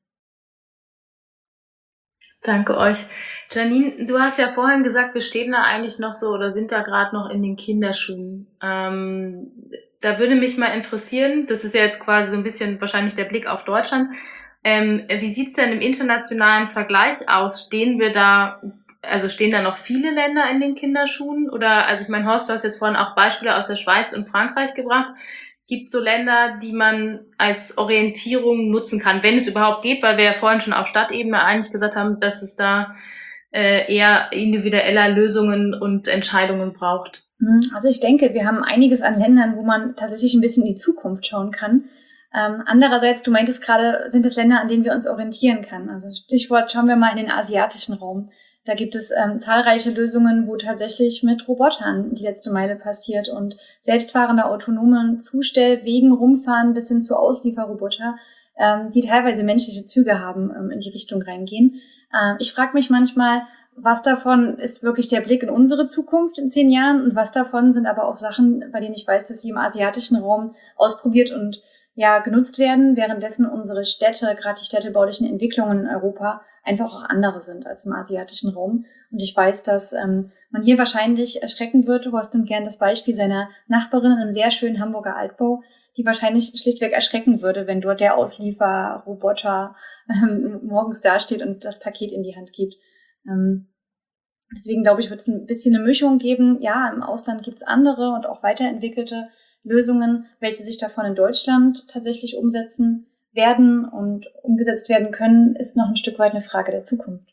Danke euch. Janine, du hast ja vorhin gesagt, wir stehen da eigentlich noch so oder sind da gerade noch in den Kinderschuhen. Ähm, da würde mich mal interessieren, das ist ja jetzt quasi so ein bisschen wahrscheinlich der Blick auf Deutschland. Ähm, wie sieht's denn im internationalen Vergleich aus? Stehen wir da, also stehen da noch viele Länder in den Kinderschuhen? Oder, also ich meine, Horst, du hast jetzt vorhin auch Beispiele aus der Schweiz und Frankreich gebracht. Gibt es so Länder, die man als Orientierung nutzen kann, wenn es überhaupt geht, weil wir ja vorhin schon auf Stadtebene eigentlich gesagt haben, dass es da äh, eher individueller Lösungen und Entscheidungen braucht. Also ich denke, wir haben einiges an Ländern, wo man tatsächlich ein bisschen in die Zukunft schauen kann. Ähm, andererseits, du meintest gerade, sind es Länder, an denen wir uns orientieren können. Also Stichwort, schauen wir mal in den asiatischen Raum. Da gibt es ähm, zahlreiche Lösungen, wo tatsächlich mit Robotern die letzte Meile passiert und selbstfahrende autonome Zustellwegen rumfahren bis hin zu Auslieferroboter, ähm, die teilweise menschliche Züge haben, ähm, in die Richtung reingehen. Ähm, ich frage mich manchmal, was davon ist wirklich der Blick in unsere Zukunft in zehn Jahren und was davon sind aber auch Sachen, bei denen ich weiß, dass sie im asiatischen Raum ausprobiert und ja genutzt werden, währenddessen unsere Städte, gerade die städtebaulichen Entwicklungen in Europa, einfach auch andere sind als im asiatischen Raum. Und ich weiß, dass ähm, man hier wahrscheinlich erschrecken wird. Horst nimmt gern das Beispiel seiner Nachbarin in einem sehr schönen Hamburger Altbau, die wahrscheinlich schlichtweg erschrecken würde, wenn dort der Auslieferroboter ähm, morgens dasteht und das Paket in die Hand gibt. Ähm, deswegen glaube ich, wird es ein bisschen eine Mischung geben. Ja, im Ausland gibt es andere und auch weiterentwickelte Lösungen, welche sich davon in Deutschland tatsächlich umsetzen werden und umgesetzt werden können, ist noch ein Stück weit eine Frage der Zukunft.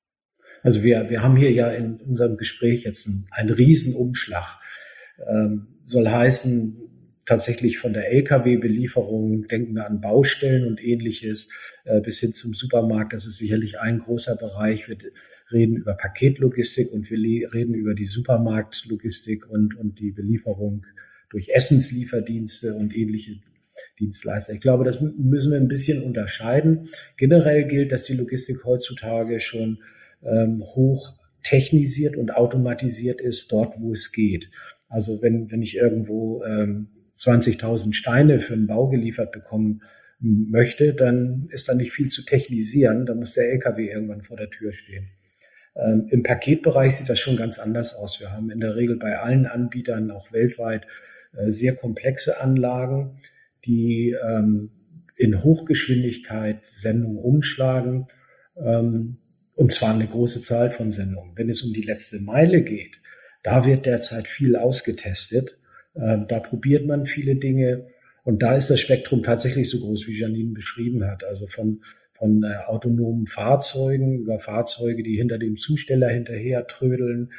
Also wir, wir haben hier ja in unserem Gespräch jetzt einen, einen Riesenumschlag. Ähm, soll heißen, tatsächlich von der L K W-Belieferung, denken wir an Baustellen und Ähnliches, äh, bis hin zum Supermarkt. Das ist sicherlich ein großer Bereich. Wir reden über Paketlogistik und wir reden über die Supermarktlogistik und, und die Belieferung durch Essenslieferdienste und ähnliche Dienstleister. Ich glaube, das müssen wir ein bisschen unterscheiden. Generell gilt, dass die Logistik heutzutage schon ähm, hoch technisiert und automatisiert ist, dort, wo es geht. Also wenn, wenn ich irgendwo ähm, zwanzigtausend Steine für einen Bau geliefert bekommen möchte, dann ist da nicht viel zu technisieren. Da muss der L K W irgendwann vor der Tür stehen. Ähm, im Paketbereich sieht das schon ganz anders aus. Wir haben in der Regel bei allen Anbietern, auch weltweit, äh, sehr komplexe Anlagen, die ähm, in Hochgeschwindigkeit Sendungen umschlagen, ähm, und zwar eine große Zahl von Sendungen. Wenn es um die letzte Meile geht, da wird derzeit viel ausgetestet. Ähm, da probiert man viele Dinge und da ist das Spektrum tatsächlich so groß, wie Janine beschrieben hat. Also von, von äh, autonomen Fahrzeugen über Fahrzeuge, die hinter dem Zusteller hinterher trödeln,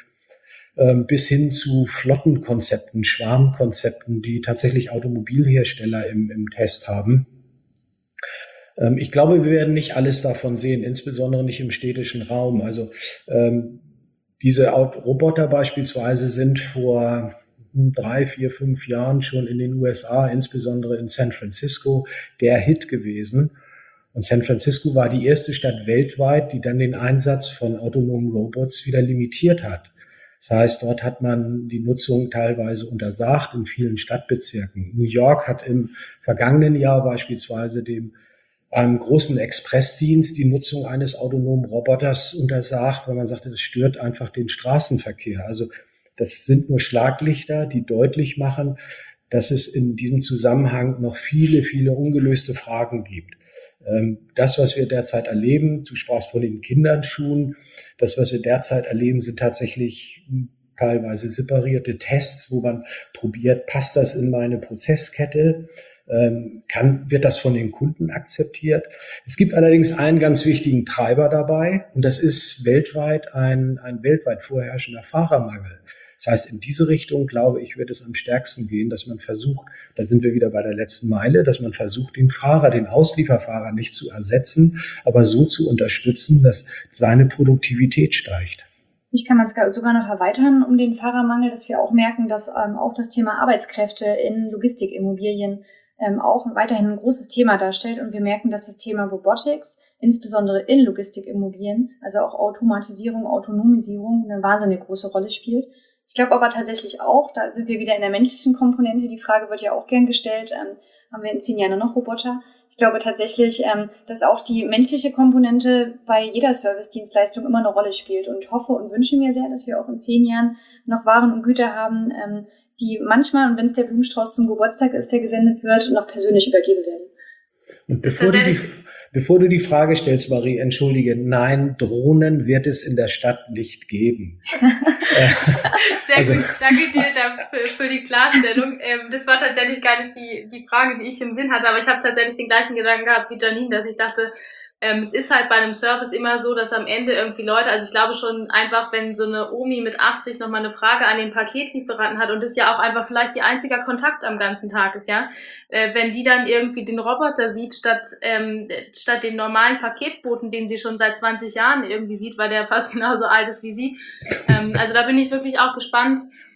bis hin zu Flottenkonzepten, Schwarmkonzepten, die tatsächlich Automobilhersteller im, im Test haben. Ich glaube, wir werden nicht alles davon sehen, insbesondere nicht im städtischen Raum. Also ähm, diese Roboter beispielsweise sind vor drei, vier, fünf Jahren schon in den U S A, insbesondere in San Francisco, der Hit gewesen. Und San Francisco war die erste Stadt weltweit, die dann den Einsatz von autonomen Robots wieder limitiert hat. Das heißt, dort hat man die Nutzung teilweise untersagt in vielen Stadtbezirken. New York hat im vergangenen Jahr beispielsweise dem einem großen Expressdienst die Nutzung eines autonomen Roboters untersagt, weil man sagte, das stört einfach den Straßenverkehr. Also das sind nur Schlaglichter, die deutlich machen, dass es in diesem Zusammenhang noch viele, viele ungelöste Fragen gibt. Das, was wir derzeit erleben, du sprachst von den Kinderschuhen, das, was wir derzeit erleben, sind tatsächlich teilweise separierte Tests, wo man probiert, passt das in meine Prozesskette, kann, wird das von den Kunden akzeptiert. Es gibt allerdings einen ganz wichtigen Treiber dabei, und das ist weltweit ein, ein weltweit vorherrschender Fahrermangel. Das heißt, in diese Richtung, glaube ich, wird es am stärksten gehen, dass man versucht, da sind wir wieder bei der letzten Meile, dass man versucht, den Fahrer, den Auslieferfahrer nicht zu ersetzen, aber so zu unterstützen, dass seine Produktivität steigt. Ich kann man es sogar noch erweitern um den Fahrermangel, dass wir auch merken, dass ähm, auch das Thema Arbeitskräfte in Logistikimmobilien ähm, auch weiterhin ein großes Thema darstellt. Und wir merken, dass das Thema Robotics, insbesondere in Logistikimmobilien, also auch Automatisierung, Autonomisierung, eine wahnsinnig große Rolle spielt. Ich glaube aber tatsächlich auch, da sind wir wieder in der menschlichen Komponente, die Frage wird ja auch gern gestellt, ähm, haben wir in zehn Jahren nur noch Roboter? Ich glaube tatsächlich, ähm, dass auch die menschliche Komponente bei jeder Service-Dienstleistung immer eine Rolle spielt, und hoffe und wünsche mir sehr, dass wir auch in zehn Jahren noch Waren und Güter haben, ähm, die manchmal, und wenn es der Blumenstrauß zum Geburtstag ist, der gesendet wird, noch persönlich übergeben werden. Und bevor du die Bevor du die Frage stellst, Marie, entschuldige, nein, Drohnen wird es in der Stadt nicht geben. Sehr also, gut, danke dir dafür, für die Klarstellung. Das war tatsächlich gar nicht die, die Frage, die ich im Sinn hatte, aber ich habe tatsächlich den gleichen Gedanken gehabt wie Janine, dass ich dachte, Ähm, es ist halt bei einem Service immer so, dass am Ende irgendwie Leute, also ich glaube schon einfach, wenn so eine Omi mit achtzig nochmal eine Frage an den Paketlieferanten hat und das ja auch einfach vielleicht ihr einziger Kontakt am ganzen Tag ist, ja, äh, wenn die dann irgendwie den Roboter sieht, statt ähm, statt den normalen Paketboten, den sie schon seit zwanzig Jahren irgendwie sieht, weil der fast genauso alt ist wie sie. Ähm, also da bin ich wirklich auch gespannt,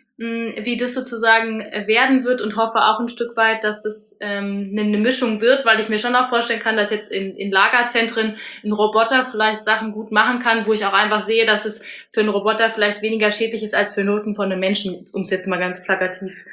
wie das sozusagen werden wird, und hoffe auch ein Stück weit, dass das ähm, eine Mischung wird, weil ich mir schon auch vorstellen kann, dass jetzt in, in Lagerzentren ein Roboter vielleicht Sachen gut machen kann, wo ich auch einfach sehe, dass es für einen Roboter vielleicht weniger schädlich ist als für Noten von einem Menschen, um es jetzt mal ganz plakativ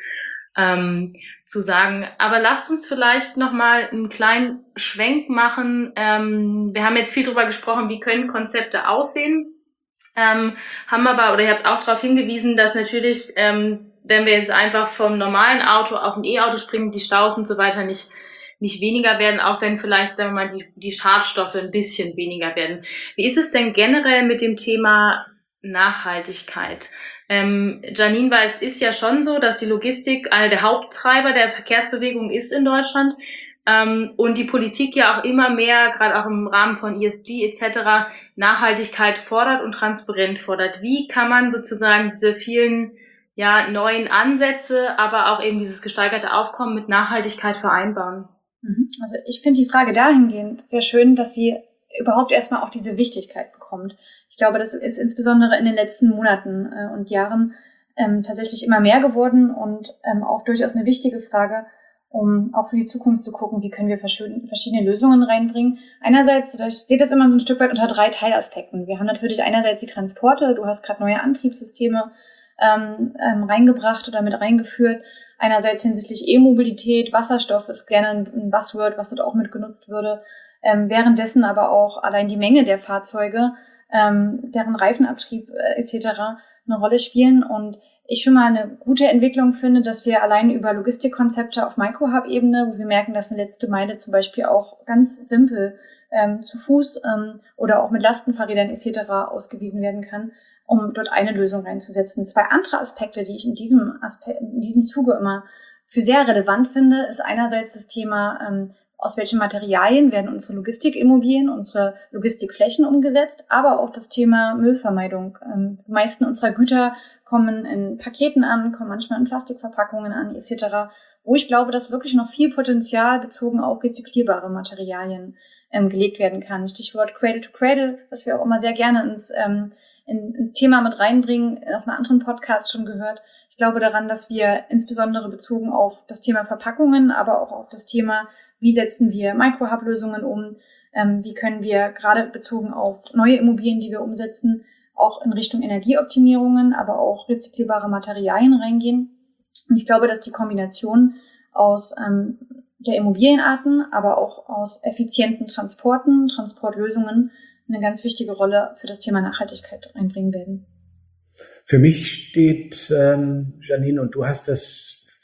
ähm, zu sagen. Aber lasst uns vielleicht nochmal einen kleinen Schwenk machen. Ähm, wir haben jetzt viel drüber gesprochen, wie können Konzepte aussehen. Ähm, haben aber, oder ihr habt auch darauf hingewiesen, dass natürlich, ähm, wenn wir jetzt einfach vom normalen Auto auf ein E-Auto springen, die Staus und so weiter nicht nicht weniger werden, auch wenn vielleicht, sagen wir mal, die, die Schadstoffe ein bisschen weniger werden. Wie ist es denn generell mit dem Thema Nachhaltigkeit? Ähm, Janine, weil es ist ja schon so, dass die Logistik einer der Haupttreiber der Verkehrsbewegung ist in Deutschland. Ähm, und die Politik ja auch immer mehr, gerade auch im Rahmen von E S G et cetera, Nachhaltigkeit fordert und transparent fordert. Wie kann man sozusagen diese vielen ja neuen Ansätze, aber auch eben dieses gesteigerte Aufkommen mit Nachhaltigkeit vereinbaren? Also ich finde die Frage dahingehend sehr schön, dass sie überhaupt erstmal auch diese Wichtigkeit bekommt. Ich glaube, das ist insbesondere in den letzten Monaten äh, und Jahren ähm, tatsächlich immer mehr geworden und ähm, auch durchaus eine wichtige Frage, um auch für die Zukunft zu gucken, wie können wir verschiedene Lösungen reinbringen. Einerseits, ich sehe das immer so ein Stück weit unter drei Teilaspekten. Wir haben natürlich einerseits die Transporte, du hast gerade neue Antriebssysteme ähm, ähm, reingebracht oder mit reingeführt. Einerseits hinsichtlich E-Mobilität, Wasserstoff ist gerne ein Buzzword, was dort auch mit genutzt würde. Ähm, währenddessen aber auch allein die Menge der Fahrzeuge, ähm, deren Reifenabtrieb äh, et cetera eine Rolle spielen. Und ich schon mal eine gute Entwicklung finde, dass wir allein über Logistikkonzepte auf Micro-Hub-Ebene, wo wir merken, dass eine letzte Meile zum Beispiel auch ganz simpel ähm, zu Fuß ähm, oder auch mit Lastenfahrrädern et cetera ausgewiesen werden kann, um dort eine Lösung reinzusetzen. Zwei andere Aspekte, die ich in diesem Aspekt, in diesem Zuge immer für sehr relevant finde, ist einerseits das Thema, ähm, aus welchen Materialien werden unsere Logistikimmobilien, unsere Logistikflächen umgesetzt, aber auch das Thema Müllvermeidung. Ähm, die meisten unserer Güter kommen in Paketen an, kommen manchmal in Plastikverpackungen an et cetera, wo ich glaube, dass wirklich noch viel Potenzial bezogen auf rezyklierbare Materialien ähm, gelegt werden kann. Stichwort Cradle to Cradle, was wir auch immer sehr gerne ins, ähm, in, ins Thema mit reinbringen, auch in anderen Podcasts schon gehört. Ich glaube daran, dass wir insbesondere bezogen auf das Thema Verpackungen, aber auch auf das Thema, wie setzen wir Micro-Hub-Lösungen um, ähm, wie können wir gerade bezogen auf neue Immobilien, die wir umsetzen, auch in Richtung Energieoptimierungen, aber auch rezyklierbare Materialien reingehen. Und ich glaube, dass die Kombination aus ähm, der Immobilienarten, aber auch aus effizienten Transporten, Transportlösungen eine ganz wichtige Rolle für das Thema Nachhaltigkeit einbringen werden. Für mich steht, ähm, Janine, und du hast das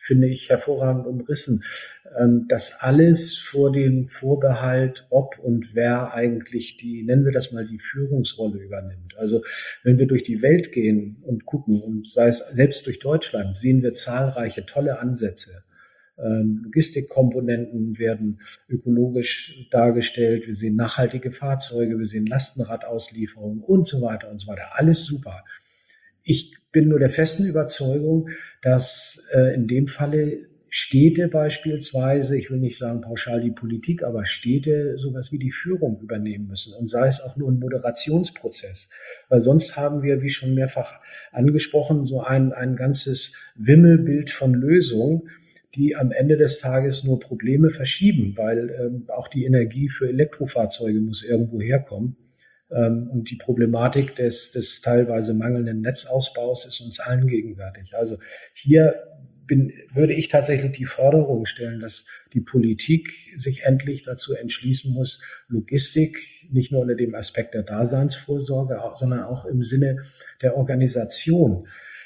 finde ich, hervorragend umrissen. Das alles vor dem Vorbehalt, ob und wer eigentlich die, nennen wir das mal, die Führungsrolle übernimmt. Also wenn wir durch die Welt gehen und gucken, und sei es selbst durch Deutschland, sehen wir zahlreiche tolle Ansätze. Logistikkomponenten werden ökologisch dargestellt. Wir sehen nachhaltige Fahrzeuge, wir sehen Lastenradauslieferungen und so weiter und so weiter. Alles super. Ich bin nur der festen Überzeugung, dass äh, in dem Falle Städte beispielsweise, ich will nicht sagen pauschal die Politik, aber Städte sowas wie die Führung übernehmen müssen und sei es auch nur ein Moderationsprozess. Weil sonst haben wir, wie schon mehrfach angesprochen, so ein, ein ganzes Wimmelbild von Lösungen, die am Ende des Tages nur Probleme verschieben, weil ähm, auch die Energie für Elektrofahrzeuge muss irgendwo herkommen. Ähm, und die Problematik des, des teilweise mangelnden Netzausbaus ist uns allen gegenwärtig. Also hier bin, würde ich tatsächlich die Forderung stellen, dass die Politik sich endlich dazu entschließen muss, Logistik nicht nur unter dem Aspekt der Daseinsvorsorge, sondern auch im Sinne der Organisation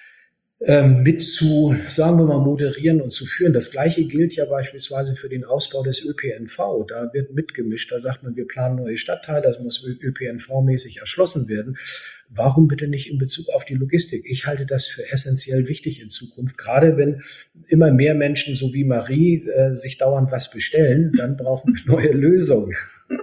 mit zu, sagen wir mal, moderieren und zu führen. Das Gleiche gilt ja beispielsweise für den Ausbau des Ö P N V. Da wird mitgemischt. Da sagt man, wir planen neue Stadtteile, das muss Ö P N V-mäßig erschlossen werden. Warum bitte nicht in Bezug auf die Logistik? Ich halte das für essentiell wichtig in Zukunft. Gerade wenn immer mehr Menschen, so wie Marie, äh, sich dauernd was bestellen, dann brauchen wir neue Lösungen.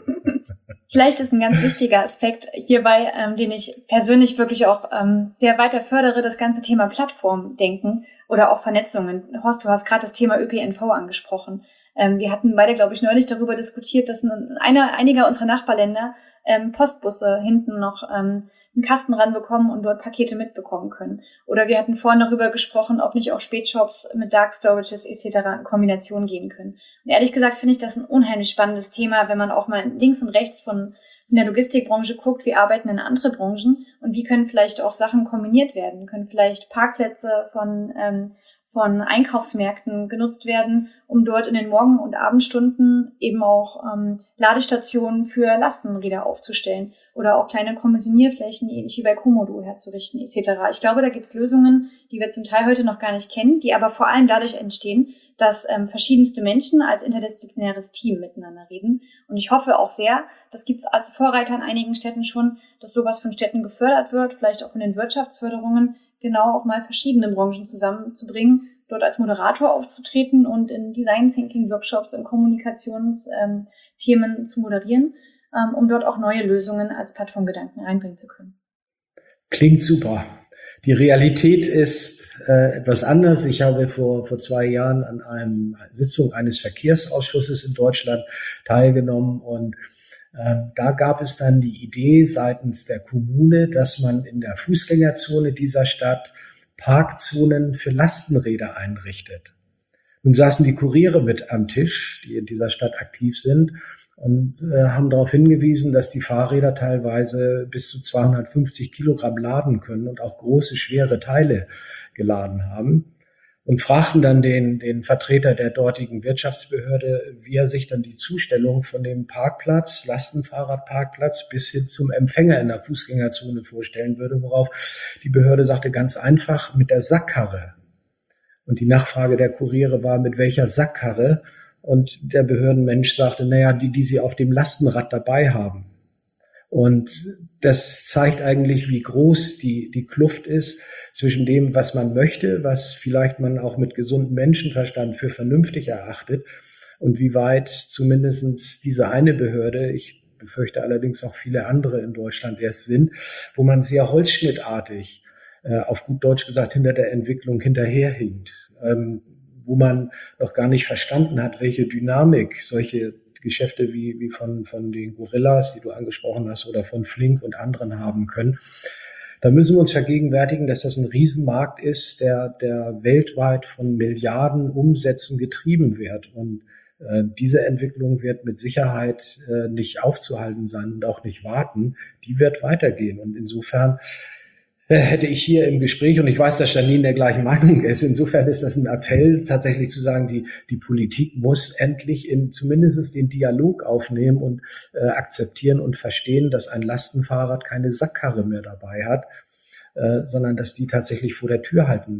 Vielleicht ist ein ganz wichtiger Aspekt hierbei, ähm, den ich persönlich wirklich auch ähm, sehr weiter fördere, das ganze Thema Plattformdenken oder auch Vernetzungen. Horst, du hast gerade das Thema Ö P N V angesprochen. Ähm, wir hatten beide, glaube ich, neulich darüber diskutiert, dass in einer, einiger unserer Nachbarländer ähm, Postbusse hinten noch ähm, einen Kasten ranbekommen und dort Pakete mitbekommen können. Oder wir hatten vorhin darüber gesprochen, ob nicht auch Spätshops mit Dark Storages et cetera in Kombination gehen können. Und ehrlich gesagt finde ich das ein unheimlich spannendes Thema, wenn man auch mal links und rechts von in der Logistikbranche guckt, wie arbeiten denn andere Branchen und wie können vielleicht auch Sachen kombiniert werden, können vielleicht Parkplätze von ähm, von Einkaufsmärkten genutzt werden, um dort in den Morgen- und Abendstunden eben auch ähm, Ladestationen für Lastenräder aufzustellen oder auch kleine Kommissionierflächen, ähnlich wie bei Komodo, herzurichten et cetera. Ich glaube, da gibt es Lösungen, die wir zum Teil heute noch gar nicht kennen, die aber vor allem dadurch entstehen, dass ähm, verschiedenste Menschen als interdisziplinäres Team miteinander reden. Und ich hoffe auch sehr, das gibt es als Vorreiter in einigen Städten schon, dass sowas von Städten gefördert wird, vielleicht auch von den Wirtschaftsförderungen, genau auch mal verschiedene Branchen zusammenzubringen, dort als Moderator aufzutreten und in Design Thinking Workshops und Kommunikationsthemen ähm, zu moderieren, ähm, um dort auch neue Lösungen als Plattformgedanken reinbringen zu können. Klingt super. Die Realität ist äh, etwas anders. Ich habe vor vor zwei Jahren an einer Sitzung eines Verkehrsausschusses in Deutschland teilgenommen und Ähm, da gab es dann die Idee seitens der Kommune, dass man in der Fußgängerzone dieser Stadt Parkzonen für Lastenräder einrichtet. Nun saßen die Kuriere mit am Tisch, die in dieser Stadt aktiv sind, und äh, haben darauf hingewiesen, dass die Fahrräder teilweise bis zu zweihundertfünfzig Kilogramm laden können und auch große, schwere Teile geladen haben. Und fragten dann den, den Vertreter der dortigen Wirtschaftsbehörde, wie er sich dann die Zustellung von dem Parkplatz, Lastenfahrradparkplatz, bis hin zum Empfänger in der Fußgängerzone vorstellen würde, worauf die Behörde sagte, ganz einfach mit der Sackkarre. Und die Nachfrage der Kuriere war, mit welcher Sackkarre? Und der Behördenmensch sagte, naja, die, die sie auf dem Lastenrad dabei haben. Und das zeigt eigentlich, wie groß die, die Kluft ist zwischen dem, was man möchte, was vielleicht man auch mit gesundem Menschenverstand für vernünftig erachtet und wie weit zumindest diese eine Behörde, ich befürchte allerdings auch viele andere in Deutschland erst sind, wo man sehr holzschnittartig, äh, auf gut Deutsch gesagt, hinter der Entwicklung hinterherhinkt, ähm, wo man noch gar nicht verstanden hat, welche Dynamik solche Geschäfte wie, wie von, von den Gorillas, die du angesprochen hast, oder von Flink und anderen haben können. Da müssen wir uns vergegenwärtigen, dass das ein Riesenmarkt ist, der, der weltweit von Milliarden Umsätzen getrieben wird. Und äh, diese Entwicklung wird mit Sicherheit äh, nicht aufzuhalten sein und auch nicht warten. Die wird weitergehen. Und insofern hätte ich hier im Gespräch, und ich weiß, dass Janine der gleichen Meinung ist, insofern ist das ein Appell, tatsächlich zu sagen, die, die Politik muss endlich in zumindest den Dialog aufnehmen und äh, akzeptieren und verstehen, dass ein Lastenfahrrad keine Sackkarre mehr dabei hat, äh, sondern dass die tatsächlich vor der Tür halten müssen.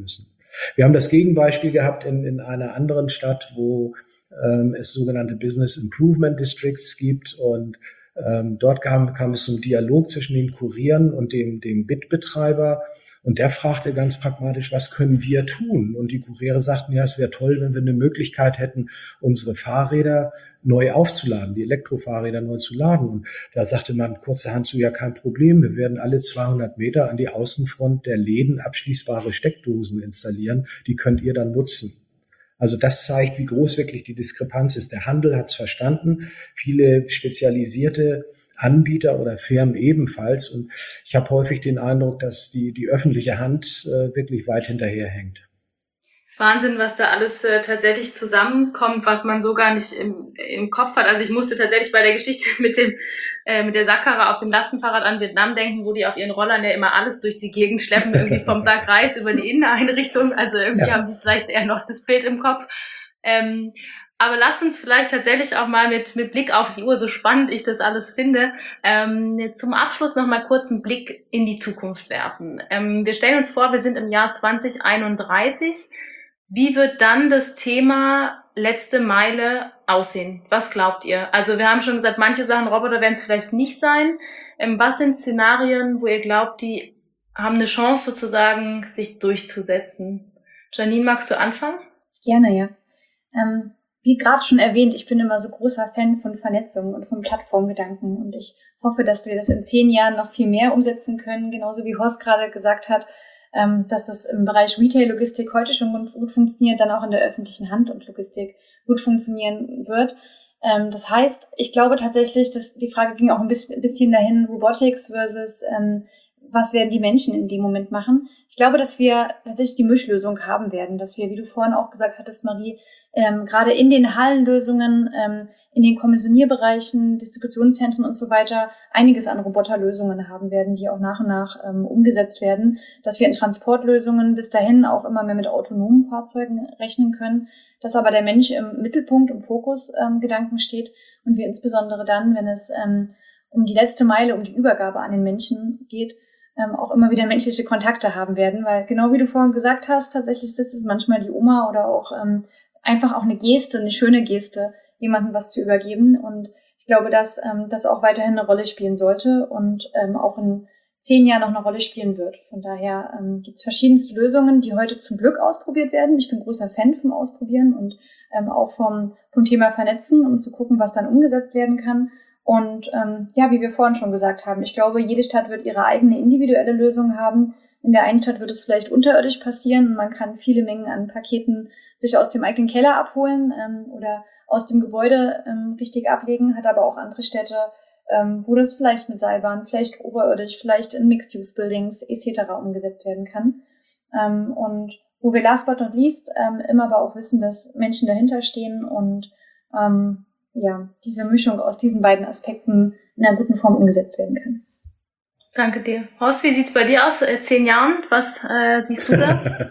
Wir haben das Gegenbeispiel gehabt in, in einer anderen Stadt, wo ähm, es sogenannte Business Improvement Districts gibt und ähm, dort kam, kam es zum Dialog zwischen den Kurieren und dem, dem B I T-Betreiber und der fragte ganz pragmatisch, was können wir tun? Und die Kuriere sagten, ja, es wäre toll, wenn wir eine Möglichkeit hätten, unsere Fahrräder neu aufzuladen, die Elektrofahrräder neu zu laden. Und da sagte man kurzerhand so, ja, kein Problem, wir werden alle zweihundert Meter an die Außenfront der Läden abschließbare Steckdosen installieren, die könnt ihr dann nutzen. Also das zeigt, wie groß wirklich die Diskrepanz ist. Der Handel hat es verstanden, viele spezialisierte Anbieter oder Firmen ebenfalls. Und ich habe häufig den Eindruck, dass die, die öffentliche Hand äh, wirklich weit hinterherhängt. Es ist Wahnsinn, was da alles äh, tatsächlich zusammenkommt, was man so gar nicht im, im Kopf hat. Also ich musste tatsächlich bei der Geschichte mit dem äh, mit der Sackkarre auf dem Lastenfahrrad an Vietnam denken, wo die auf ihren Rollern ja immer alles durch die Gegend schleppen, irgendwie vom Sack Reis über die Inneneinrichtung. Also irgendwie ja. haben die vielleicht eher noch das Bild im Kopf. Ähm, aber lasst uns vielleicht tatsächlich auch mal mit mit Blick auf die Uhr, so spannend ich das alles finde, ähm, zum Abschluss noch mal kurz einen Blick in die Zukunft werfen. Ähm, wir stellen uns vor, wir sind im Jahr zwanzig einunddreißig. Wie wird dann das Thema letzte Meile aussehen? Was glaubt ihr? Also wir haben schon gesagt, manche Sachen, Roboter werden es vielleicht nicht sein. Ähm, was sind Szenarien, wo ihr glaubt, die haben eine Chance sozusagen, sich durchzusetzen? Janine, magst du anfangen? Gerne, ja. Ähm, wie gerade schon erwähnt, ich bin immer so großer Fan von Vernetzung und von Plattformgedanken und ich hoffe, dass wir das in zehn Jahren noch viel mehr umsetzen können, genauso wie Horst gerade gesagt hat, Ähm, dass es im Bereich Retail-Logistik heute schon gut, gut funktioniert, dann auch in der öffentlichen Hand und Logistik gut funktionieren wird. Ähm, das heißt, ich glaube tatsächlich, dass die Frage ging auch ein bisschen, ein bisschen dahin, Robotics versus ähm, was werden die Menschen in dem Moment machen. Ich glaube, dass wir tatsächlich die Mischlösung haben werden, dass wir, wie du vorhin auch gesagt hattest, Marie, ähm, gerade in den Hallenlösungen, ähm, in den Kommissionierbereichen, Distributionszentren und so weiter einiges an Roboterlösungen haben werden, die auch nach und nach ähm, umgesetzt werden, dass wir in Transportlösungen bis dahin auch immer mehr mit autonomen Fahrzeugen rechnen können, dass aber der Mensch im Mittelpunkt, im Fokus ähm, Gedanken steht und wir insbesondere dann, wenn es ähm, um die letzte Meile, um die Übergabe an den Menschen geht, ähm, auch immer wieder menschliche Kontakte haben werden, weil genau wie du vorhin gesagt hast, tatsächlich ist es manchmal die Oma oder auch ähm, einfach auch eine Geste, eine schöne Geste, jemandem was zu übergeben. Und ich glaube, dass ähm, das auch weiterhin eine Rolle spielen sollte und ähm, auch in zehn Jahren noch eine Rolle spielen wird. Von daher ähm, gibt es verschiedenste Lösungen, die heute zum Glück ausprobiert werden. Ich bin großer Fan vom Ausprobieren und ähm, auch vom, vom Thema Vernetzen, um zu gucken, was dann umgesetzt werden kann. Und ähm, ja, wie wir vorhin schon gesagt haben, ich glaube, jede Stadt wird ihre eigene individuelle Lösung haben. In der einen Stadt wird es vielleicht unterirdisch passieren und man kann viele Mengen an Paketen sich aus dem eigenen Keller abholen ähm, oder aus dem Gebäude ähm, richtig ablegen, hat aber auch andere Städte, ähm, wo das vielleicht mit Seilbahn, vielleicht oberirdisch, vielleicht in Mixed-Use-Buildings et cetera umgesetzt werden kann. Ähm, und wo wir last but not least ähm, immer aber auch wissen, dass Menschen dahinter stehen und ähm, ja diese Mischung aus diesen beiden Aspekten in einer guten Form umgesetzt werden kann. Danke dir. Horst, wie sieht's bei dir aus? Äh, zehn Jahren, was äh, siehst du da?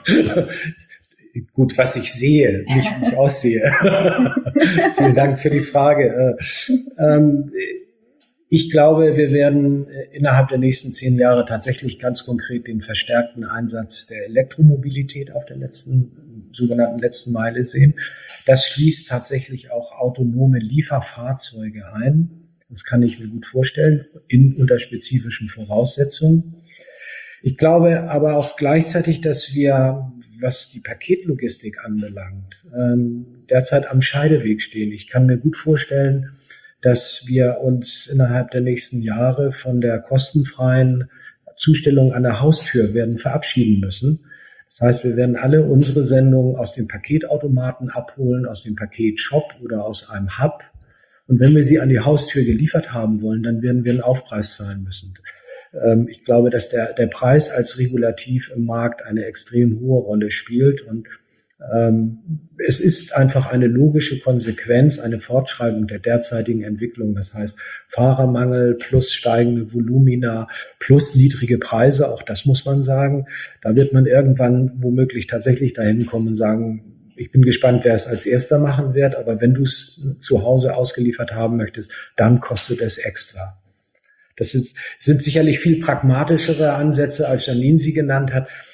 Gut, was ich sehe, nicht wie ich aussehe. Vielen Dank für die Frage. Ähm, ich glaube, wir werden innerhalb der nächsten zehn Jahre tatsächlich ganz konkret den verstärkten Einsatz der Elektromobilität auf der letzten, sogenannten letzten Meile sehen. Das schließt tatsächlich auch autonome Lieferfahrzeuge ein. Das kann ich mir gut vorstellen, in unter spezifischen Voraussetzungen. Ich glaube aber auch gleichzeitig, dass wir, was die Paketlogistik anbelangt, ähm, derzeit am Scheideweg stehen. Ich kann mir gut vorstellen, dass wir uns innerhalb der nächsten Jahre von der kostenfreien Zustellung an der Haustür werden verabschieden müssen. Das heißt, wir werden alle unsere Sendungen aus dem Paketautomaten abholen, aus dem Paketshop oder aus einem Hub. Und wenn wir sie an die Haustür geliefert haben wollen, dann werden wir einen Aufpreis zahlen müssen. Ich glaube, dass der, der Preis als Regulativ im Markt eine extrem hohe Rolle spielt und ähm, es ist einfach eine logische Konsequenz, eine Fortschreibung der derzeitigen Entwicklung. Das heißt, Fahrermangel plus steigende Volumina plus niedrige Preise, auch das muss man sagen. Da wird man irgendwann womöglich tatsächlich dahin kommen und sagen, ich bin gespannt, wer es als Erster machen wird, aber wenn du es zu Hause ausgeliefert haben möchtest, dann kostet es extra. Das ist, sind sicherlich viel pragmatischere Ansätze, als Janine sie genannt hat.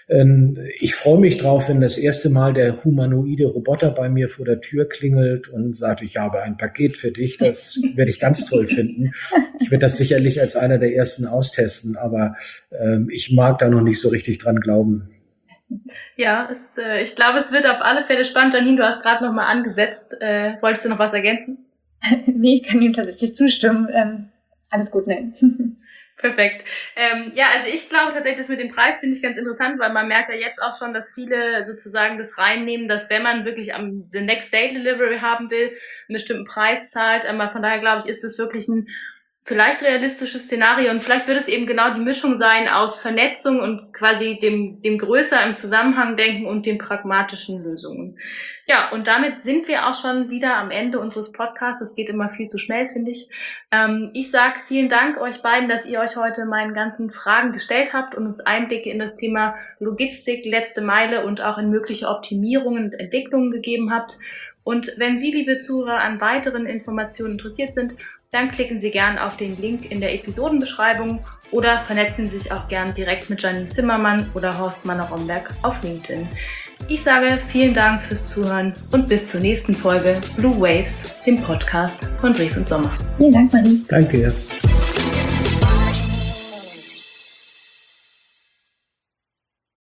Ich freue mich drauf, wenn das erste Mal der humanoide Roboter bei mir vor der Tür klingelt und sagt, ich habe ein Paket für dich. Das werde ich ganz toll finden. Ich werde das sicherlich als einer der ersten austesten, aber ähm, ich mag da noch nicht so richtig dran glauben. Ja, es, äh, ich glaube, es wird auf alle Fälle spannend. Janine, du hast gerade noch mal angesetzt. Äh, wolltest du noch was ergänzen? Nee, ich kann ihm tatsächlich zustimmen. Ähm, alles gut, nein. Perfekt. Ähm, ja, also ich glaube tatsächlich, das mit dem Preis finde ich ganz interessant, weil man merkt ja jetzt auch schon, dass viele sozusagen das reinnehmen, dass wenn man wirklich am the Next Day Delivery haben will, einen bestimmten Preis zahlt. Aber von daher glaube ich, ist das wirklich ein vielleicht realistisches Szenario und vielleicht wird es eben genau die Mischung sein aus Vernetzung und quasi dem, dem größer im Zusammenhang denken und den pragmatischen Lösungen. Ja, und damit sind wir auch schon wieder am Ende unseres Podcasts. Es geht immer viel zu schnell, finde ich. Ähm, ich sage vielen Dank euch beiden, dass ihr euch heute meinen ganzen Fragen gestellt habt und uns Einblicke in das Thema Logistik, letzte Meile und auch in mögliche Optimierungen und Entwicklungen gegeben habt. Und wenn Sie, liebe Zuhörer, an weiteren Informationen interessiert sind, dann klicken Sie gern auf den Link in der Episodenbeschreibung oder vernetzen Sie sich auch gern direkt mit Janine Zimmermann oder Horst Manner-Romberg auf LinkedIn. Ich sage vielen Dank fürs Zuhören und bis zur nächsten Folge Blue Waves, dem Podcast von Dres und Sommer. Vielen Dank, Marie. Danke.